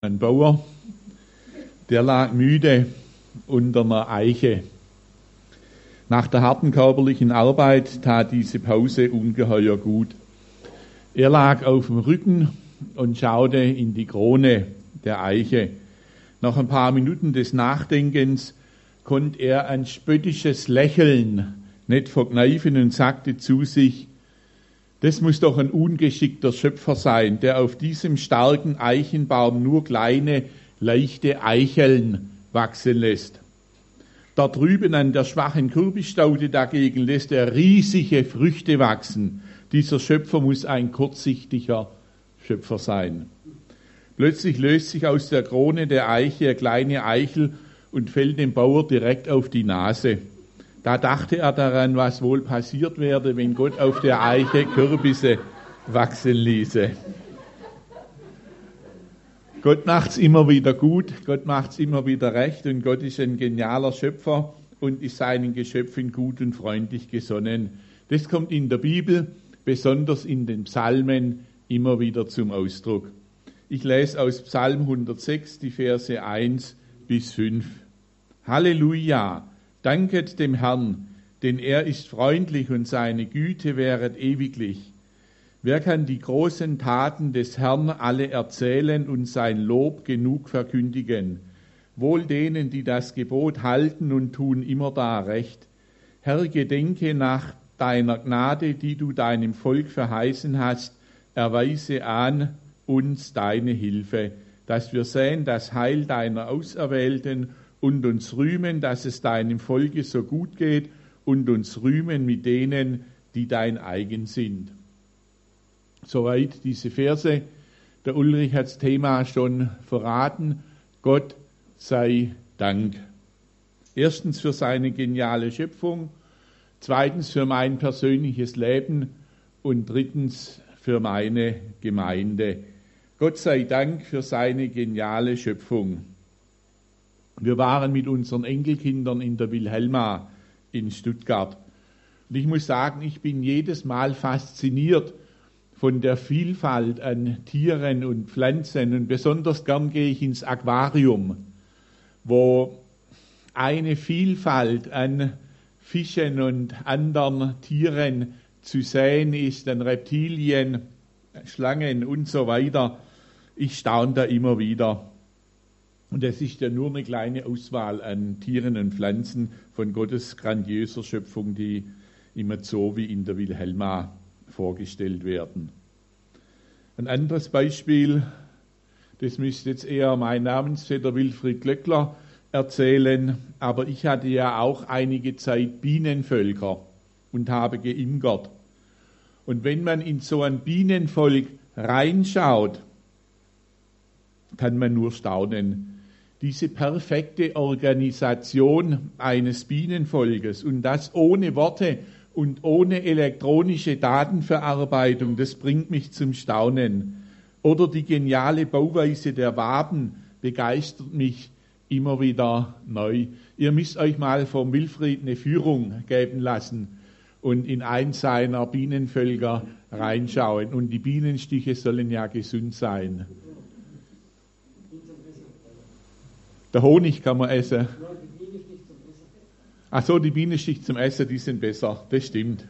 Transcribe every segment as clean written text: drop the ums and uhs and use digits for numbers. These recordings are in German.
Ein Bauer, der lag müde unter einer Eiche. Nach der harten körperlichen Arbeit tat diese Pause ungeheuer gut. Er lag auf dem Rücken und schaute in die Krone der Eiche. Nach ein paar Minuten des Nachdenkens konnte er ein spöttisches Lächeln nicht verkneifen und sagte zu sich: Das muss doch ein ungeschickter Schöpfer sein, der auf diesem starken Eichenbaum nur kleine, leichte Eicheln wachsen lässt. Da drüben an der schwachen Kürbisstaude dagegen lässt er riesige Früchte wachsen. Dieser Schöpfer muss ein kurzsichtiger Schöpfer sein. Plötzlich löst sich aus der Krone der Eiche eine kleine Eichel und fällt dem Bauer direkt auf die Nase. Da dachte er daran, was wohl passiert werde, wenn Gott auf der Eiche Kürbisse wachsen ließe. Gott macht's immer wieder gut, Gott macht's immer wieder recht und Gott ist ein genialer Schöpfer und ist seinen Geschöpfen gut und freundlich gesonnen. Das kommt in der Bibel, besonders in den Psalmen, immer wieder zum Ausdruck. Ich lese aus Psalm 106 die Verse 1 bis 5. Halleluja! Danket dem Herrn, denn er ist freundlich und seine Güte währet ewiglich. Wer kann die großen Taten des Herrn alle erzählen und sein Lob genug verkündigen? Wohl denen, die das Gebot halten und tun immerdar recht. Herr, gedenke nach deiner Gnade, die du deinem Volk verheißen hast, erweise an uns deine Hilfe, dass wir sehen das Heil deiner Auserwählten und uns rühmen, dass es deinem Volke so gut geht und uns rühmen mit denen, die dein eigen sind. Soweit diese Verse. Der Ulrich hat das Thema schon verraten. Gott sei Dank. Erstens für seine geniale Schöpfung, zweitens für mein persönliches Leben und drittens für meine Gemeinde. Gott sei Dank für seine geniale Schöpfung. Wir waren mit unseren Enkelkindern in der Wilhelma in Stuttgart. Und ich muss sagen, ich bin jedes Mal fasziniert von der Vielfalt an Tieren und Pflanzen. Und besonders gern gehe ich ins Aquarium, wo eine Vielfalt an Fischen und anderen Tieren zu sehen ist, an Reptilien, Schlangen und so weiter. Ich staune da immer wieder. Und es ist ja nur eine kleine Auswahl an Tieren und Pflanzen von Gottes grandiöser Schöpfung, die im Zoo wie in der Wilhelma vorgestellt werden. Ein anderes Beispiel, das müsste jetzt eher mein Namensvetter Wilfried Glöckler erzählen, aber ich hatte ja auch einige Zeit Bienenvölker und habe geimkert. Und wenn man in so ein Bienenvolk reinschaut, kann man nur staunen. Diese perfekte Organisation eines Bienenvolkes und das ohne Worte und ohne elektronische Datenverarbeitung, das bringt mich zum Staunen. Oder die geniale Bauweise der Waben begeistert mich immer wieder neu. Ihr müsst euch mal vom Wilfried eine Führung geben lassen und in eins seiner Bienenvölker reinschauen. Und die Bienenstiche sollen ja gesund sein. Der Honig kann man essen. Ach so, die Bienenstich zum Essen, die sind besser. Das stimmt.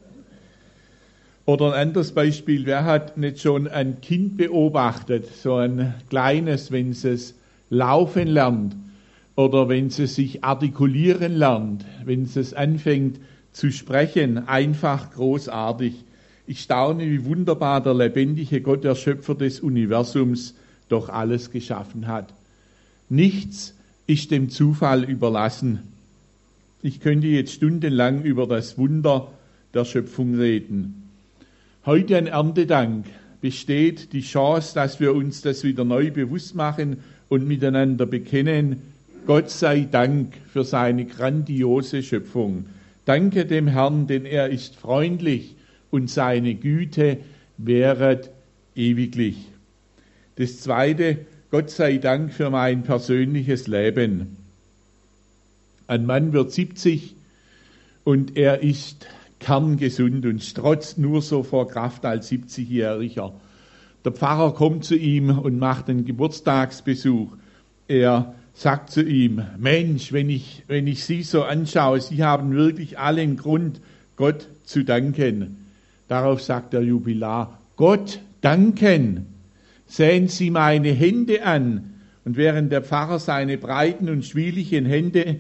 Oder ein anderes Beispiel. Wer hat nicht schon ein Kind beobachtet, so ein kleines, wenn es laufen lernt oder wenn es sich artikulieren lernt, wenn es anfängt zu sprechen, einfach großartig. Ich staune, wie wunderbar der lebendige Gott, der Schöpfer des Universums, doch alles geschaffen hat. Nichts ist dem Zufall überlassen. Ich könnte jetzt stundenlang über das Wunder der Schöpfung reden. Heute an Erntedank besteht die Chance, dass wir uns das wieder neu bewusst machen und miteinander bekennen. Gott sei Dank für seine grandiose Schöpfung. Danke dem Herrn, denn er ist freundlich und seine Güte währet ewiglich. Das Zweite, Gott sei Dank für mein persönliches Leben. Ein Mann wird 70 und er ist kerngesund und strotzt nur so vor Kraft als 70-Jähriger. Der Pfarrer kommt zu ihm und macht einen Geburtstagsbesuch. Er sagt zu ihm, Mensch, wenn ich Sie so anschaue, Sie haben wirklich allen Grund, Gott zu danken. Darauf sagt der Jubilar, Gott danken. Sehen Sie meine Hände an. Und während er dem Pfarrer seine breiten und schwieligen Hände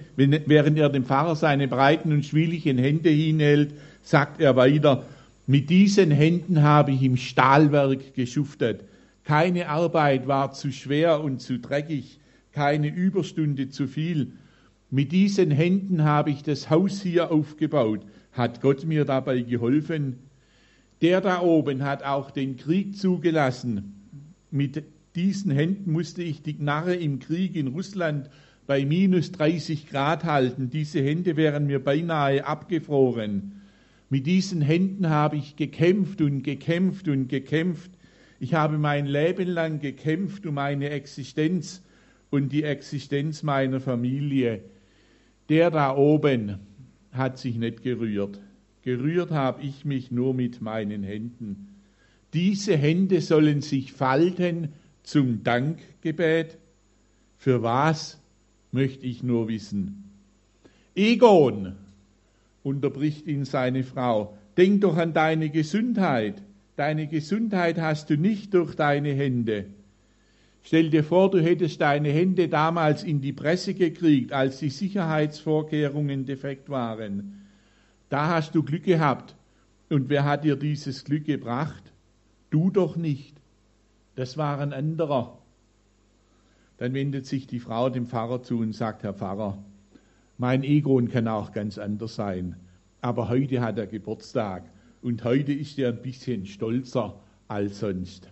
hinhält, sagt er weiter, mit diesen Händen habe ich im Stahlwerk geschuftet. Keine Arbeit war zu schwer und zu dreckig, keine Überstunde zu viel. Mit diesen Händen habe ich das Haus hier aufgebaut. Hat Gott mir dabei geholfen? Der da oben hat auch den Krieg zugelassen. Mit diesen Händen musste ich die Knarre im Krieg in Russland bei minus 30 Grad halten. Diese Hände wären mir beinahe abgefroren. Mit diesen Händen habe ich gekämpft und gekämpft und gekämpft. Ich habe mein Leben lang gekämpft um meine Existenz und die Existenz meiner Familie. Der da oben hat sich nicht gerührt. Gerührt habe ich mich nur mit meinen Händen. Diese Hände sollen sich falten zum Dankgebet. Für was, möchte ich nur wissen. Egon, unterbricht ihn seine Frau, denk doch an deine Gesundheit. Deine Gesundheit hast du nicht durch deine Hände. Stell dir vor, du hättest deine Hände damals in die Presse gekriegt, als die Sicherheitsvorkehrungen defekt waren. Da hast du Glück gehabt. Und wer hat dir dieses Glück gebracht? Du doch nicht. Das war ein anderer. Dann wendet sich die Frau dem Pfarrer zu und sagt, Herr Pfarrer, mein Egon kann auch ganz anders sein. Aber heute hat er Geburtstag und heute ist er ein bisschen stolzer als sonst.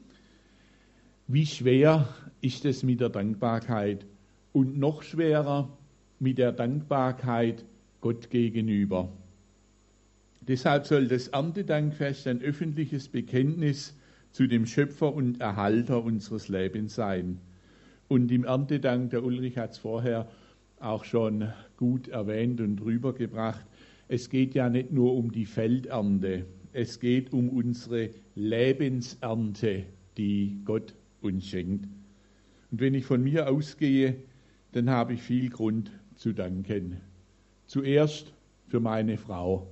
Wie schwer ist es mit der Dankbarkeit und noch schwerer mit der Dankbarkeit Gott gegenüber. Deshalb soll das Erntedankfest ein öffentliches Bekenntnis zu dem Schöpfer und Erhalter unseres Lebens sein. Und im Erntedank, der Ulrich hat es vorher auch schon gut erwähnt und rübergebracht, es geht ja nicht nur um die Feldernte, es geht um unsere Lebensernte, die Gott uns schenkt. Und wenn ich von mir ausgehe, dann habe ich viel Grund zu danken. Zuerst für meine Frau,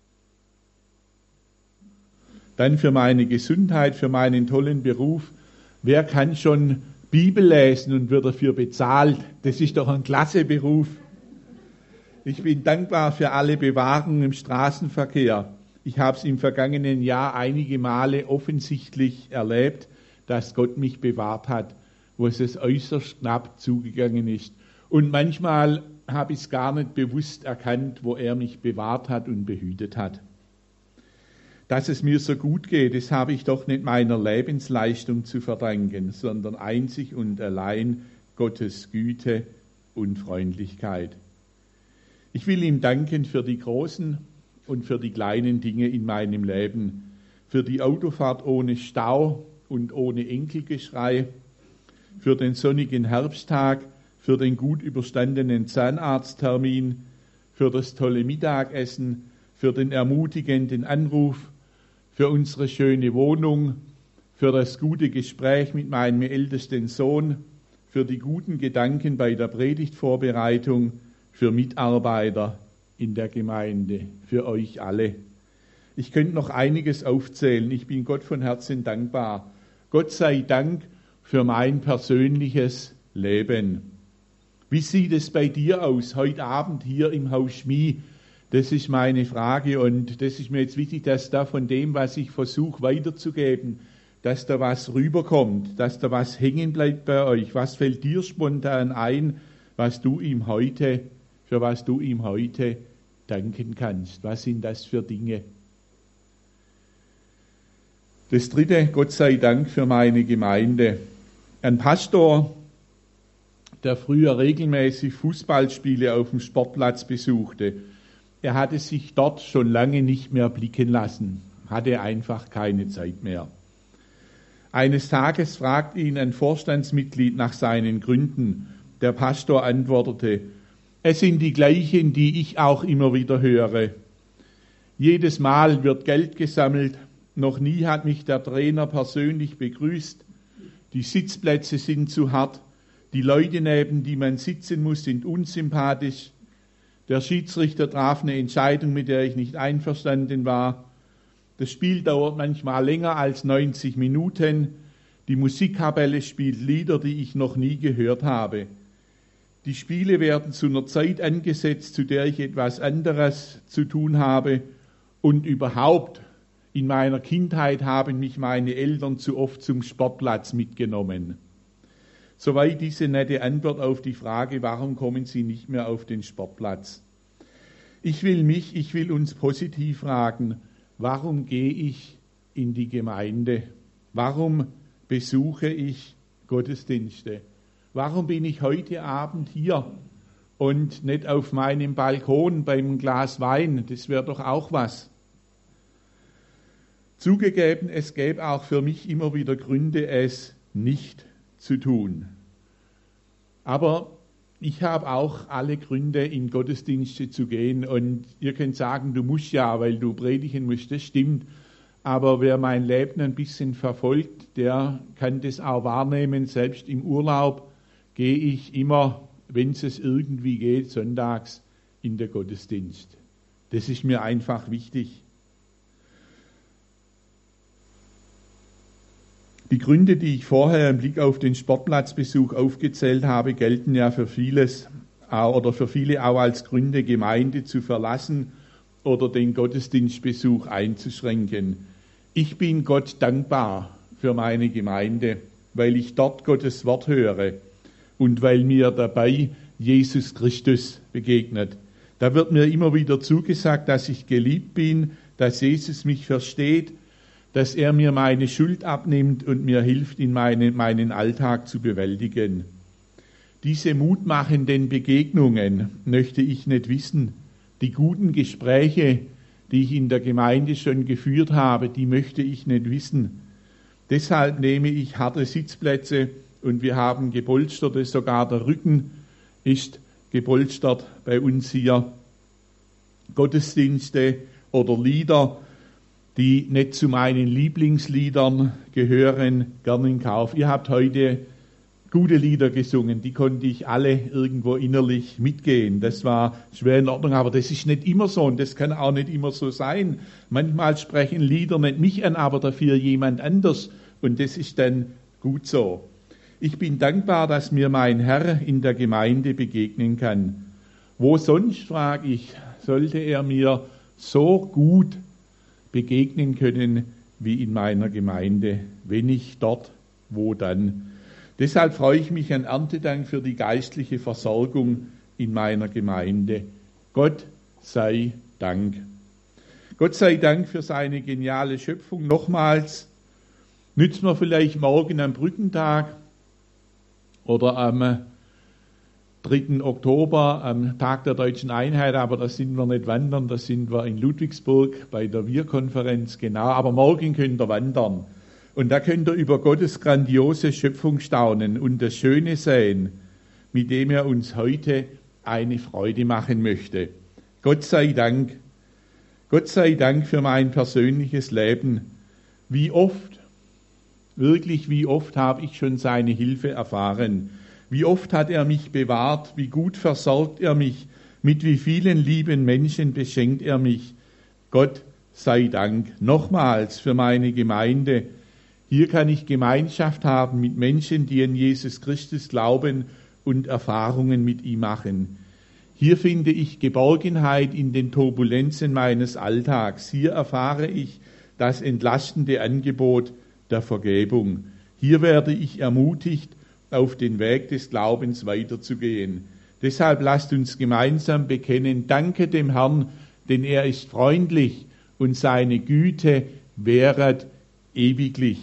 dann für meine Gesundheit, für meinen tollen Beruf. Wer kann schon Bibel lesen und wird dafür bezahlt? Das ist doch ein klasse Beruf. Ich bin dankbar für alle Bewahrungen im Straßenverkehr. Ich habe es im vergangenen Jahr einige Male offensichtlich erlebt, dass Gott mich bewahrt hat, wo es äußerst knapp zugegangen ist. Und manchmal habe ich es gar nicht bewusst erkannt, wo er mich bewahrt hat und behütet hat. Dass es mir so gut geht, das habe ich doch nicht meiner Lebensleistung zu verdanken, sondern einzig und allein Gottes Güte und Freundlichkeit. Ich will ihm danken für die großen und für die kleinen Dinge in meinem Leben, für die Autofahrt ohne Stau und ohne Enkelgeschrei, für den sonnigen Herbsttag, für den gut überstandenen Zahnarzttermin, für das tolle Mittagessen, für den ermutigenden Anruf, für unsere schöne Wohnung, für das gute Gespräch mit meinem ältesten Sohn, für die guten Gedanken bei der Predigtvorbereitung, für Mitarbeiter in der Gemeinde, für euch alle. Ich könnte noch einiges aufzählen. Ich bin Gott von Herzen dankbar. Gott sei Dank für mein persönliches Leben. Wie sieht es bei dir aus, heute Abend hier im Haus Schmie? Das ist meine Frage und das ist mir jetzt wichtig, dass da von dem, was ich versuche weiterzugeben, dass da was rüberkommt, dass da was hängen bleibt bei euch. Was fällt dir spontan ein, für was du ihm heute danken kannst? Was sind das für Dinge? Das dritte, Gott sei Dank für meine Gemeinde. Ein Pastor, der früher regelmäßig Fußballspiele auf dem Sportplatz besuchte, er hatte sich dort schon lange nicht mehr blicken lassen, hatte einfach keine Zeit mehr. Eines Tages fragt ihn ein Vorstandsmitglied nach seinen Gründen. Der Pastor antwortete, es sind die gleichen, die ich auch immer wieder höre. Jedes Mal wird Geld gesammelt, Noch nie hat mich der Trainer persönlich begrüßt. Die Sitzplätze sind zu hart. Die Leute, neben die man sitzen muss, sind unsympathisch. Der Schiedsrichter traf eine Entscheidung, mit der ich nicht einverstanden war. Das Spiel dauert manchmal länger als 90 Minuten. Die Musikkapelle spielt Lieder, die ich noch nie gehört habe. Die Spiele werden zu einer Zeit angesetzt, zu der ich etwas anderes zu tun habe. Und überhaupt, in meiner Kindheit haben mich meine Eltern zu oft zum Sportplatz mitgenommen. Soweit diese nette Antwort auf die Frage, warum kommen Sie nicht mehr auf den Sportplatz? Ich will uns positiv fragen, warum gehe ich in die Gemeinde? Warum besuche ich Gottesdienste? Warum bin ich heute Abend hier und nicht auf meinem Balkon beim Glas Wein? Das wäre doch auch was. Zugegeben, es gäbe auch für mich immer wieder Gründe, es nicht zu tun. Aber ich habe auch alle Gründe, in Gottesdienste zu gehen. Und ihr könnt sagen, du musst ja, weil du predigen musst, das stimmt. Aber wer mein Leben ein bisschen verfolgt, der kann das auch wahrnehmen. Selbst im Urlaub gehe ich immer, wenn es irgendwie geht, sonntags in den Gottesdienst. Das ist mir einfach wichtig. Die Gründe, die ich vorher im Blick auf den Sportplatzbesuch aufgezählt habe, gelten ja für vieles oder für viele auch als Gründe, Gemeinde zu verlassen oder den Gottesdienstbesuch einzuschränken. Ich bin Gott dankbar für meine Gemeinde, weil ich dort Gottes Wort höre und weil mir dabei Jesus Christus begegnet. Da wird mir immer wieder zugesagt, dass ich geliebt bin, dass Jesus mich versteht, dass er mir meine Schuld abnimmt und mir hilft, in meinen Alltag zu bewältigen. Diese mutmachenden Begegnungen möchte ich nicht wissen. Die guten Gespräche, die ich in der Gemeinde schon geführt habe, die möchte ich nicht wissen. Deshalb nehme ich harte Sitzplätze und wir haben gepolsterte, sogar der Rücken ist gepolstert bei uns hier. Gottesdienste oder Lieder, die nicht zu meinen Lieblingsliedern gehören, gern in Kauf. Ihr habt heute gute Lieder gesungen, die konnte ich alle irgendwo innerlich mitgehen. Das war schwer in Ordnung, aber das ist nicht immer so und das kann auch nicht immer so sein. Manchmal sprechen Lieder nicht mich an, aber dafür jemand anders und das ist dann gut so. Ich bin dankbar, dass mir mein Herr in der Gemeinde begegnen kann. Wo sonst, frage ich, sollte er mir so gut begegnen können wie in meiner Gemeinde. Wenn nicht dort, wo dann? Deshalb freue ich mich an Erntedank für die geistliche Versorgung in meiner Gemeinde. Gott sei Dank. Gott sei Dank für seine geniale Schöpfung. Nochmals, nützen wir vielleicht morgen am Brückentag oder am 3. Oktober, am Tag der Deutschen Einheit, aber da sind wir nicht wandern, da sind wir in Ludwigsburg bei der Wir-Konferenz, genau, aber morgen könnt ihr wandern. Und da könnt ihr über Gottes grandiose Schöpfung staunen und das Schöne sehen, mit dem er uns heute eine Freude machen möchte. Gott sei Dank für mein persönliches Leben. Wie oft, wirklich wie oft habe ich schon seine Hilfe erfahren. Wie oft hat er mich bewahrt, wie gut versorgt er mich, mit wie vielen lieben Menschen beschenkt er mich. Gott sei Dank nochmals für meine Gemeinde. Hier kann ich Gemeinschaft haben mit Menschen, die an Jesus Christus glauben und Erfahrungen mit ihm machen. Hier finde ich Geborgenheit in den Turbulenzen meines Alltags. Hier erfahre ich das entlastende Angebot der Vergebung. Hier werde ich ermutigt, auf den Weg des Glaubens weiterzugehen. Deshalb lasst uns gemeinsam bekennen, danke dem Herrn, denn er ist freundlich und seine Güte währet ewiglich.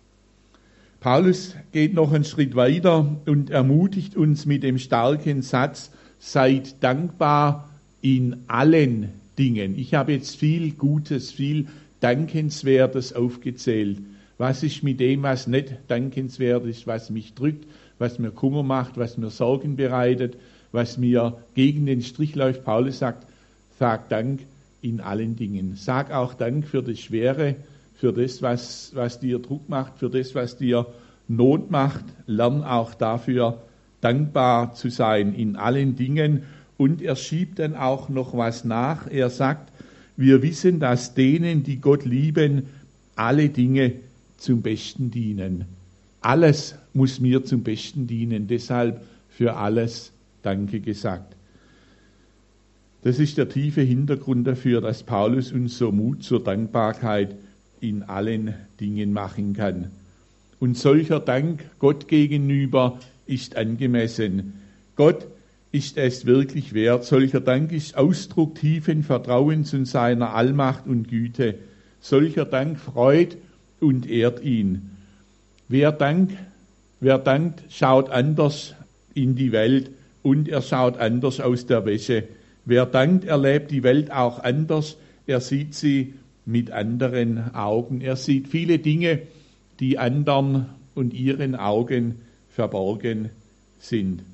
Paulus geht noch einen Schritt weiter und ermutigt uns mit dem starken Satz, seid dankbar in allen Dingen. Ich habe jetzt viel Gutes, viel Dankenswertes aufgezählt. Was ist mit dem, was nicht dankenswert ist, was mich drückt, was mir Kummer macht, was mir Sorgen bereitet, was mir gegen den Strich läuft? Paulus sagt, sag Dank in allen Dingen. Sag auch Dank für das Schwere, für das, was dir Druck macht, für das, was dir Not macht. Lern auch dafür dankbar zu sein in allen Dingen. Und er schiebt dann auch noch was nach. Er sagt, wir wissen, dass denen, die Gott lieben, alle Dinge zum Besten dienen. Alles muss mir zum Besten dienen. Deshalb für alles Danke gesagt. Das ist der tiefe Hintergrund dafür, dass Paulus uns so Mut zur Dankbarkeit in allen Dingen machen kann. Und solcher Dank Gott gegenüber ist angemessen. Gott ist es wirklich wert. Solcher Dank ist Ausdruck tiefen Vertrauens und seiner Allmacht und Güte. Solcher Dank freut und ehrt ihn. Wer dankt, schaut anders in die Welt und er schaut anders aus der Wäsche. Wer dankt, erlebt die Welt auch anders. Er sieht sie mit anderen Augen. Er sieht viele Dinge, die anderen und ihren Augen verborgen sind.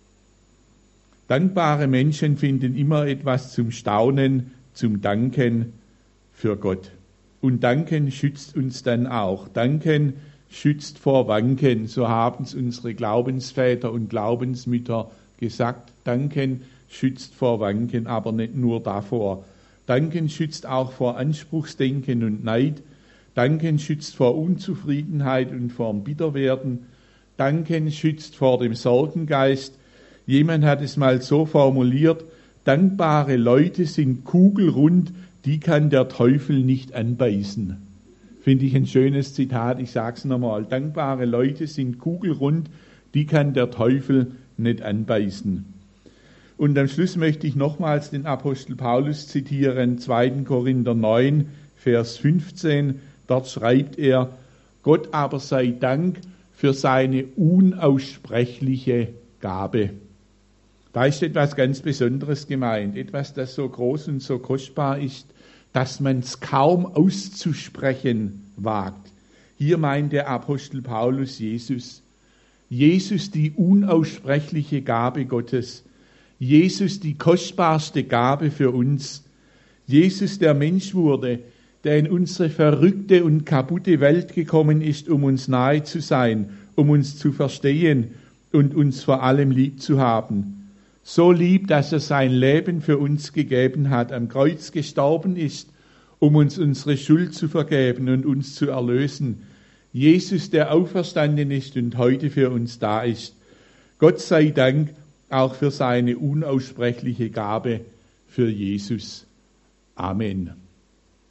Dankbare Menschen finden immer etwas zum Staunen, zum Danken für Gott. Und Danken schützt uns dann auch. Danken schützt vor Wanken. So haben es unsere Glaubensväter und Glaubensmütter gesagt. Danken schützt vor Wanken, aber nicht nur davor. Danken schützt auch vor Anspruchsdenken und Neid. Danken schützt vor Unzufriedenheit und vor dem Bitterwerden. Danken schützt vor dem Sorgengeist. Jemand hat es mal so formuliert, dankbare Leute sind kugelrund, die kann der Teufel nicht anbeißen. Finde ich ein schönes Zitat, ich sage es nochmal. Dankbare Leute sind kugelrund, die kann der Teufel nicht anbeißen. Und am Schluss möchte ich nochmals den Apostel Paulus zitieren, 2. Korinther 9, Vers 15. Dort schreibt er, Gott aber sei Dank für seine unaussprechliche Gabe. Da ist etwas ganz Besonderes gemeint, etwas, das so groß und so kostbar ist, dass man es kaum auszusprechen wagt. Hier meint der Apostel Paulus Jesus. Jesus die unaussprechliche Gabe Gottes. Jesus die kostbarste Gabe für uns. Jesus, der Mensch wurde, der in unsere verrückte und kaputte Welt gekommen ist, um uns nahe zu sein, um uns zu verstehen und uns vor allem lieb zu haben. So lieb, dass er sein Leben für uns gegeben hat, am Kreuz gestorben ist, um uns unsere Schuld zu vergeben und uns zu erlösen. Jesus, der auferstanden ist und heute für uns da ist. Gott sei Dank auch für seine unaussprechliche Gabe für Jesus. Amen.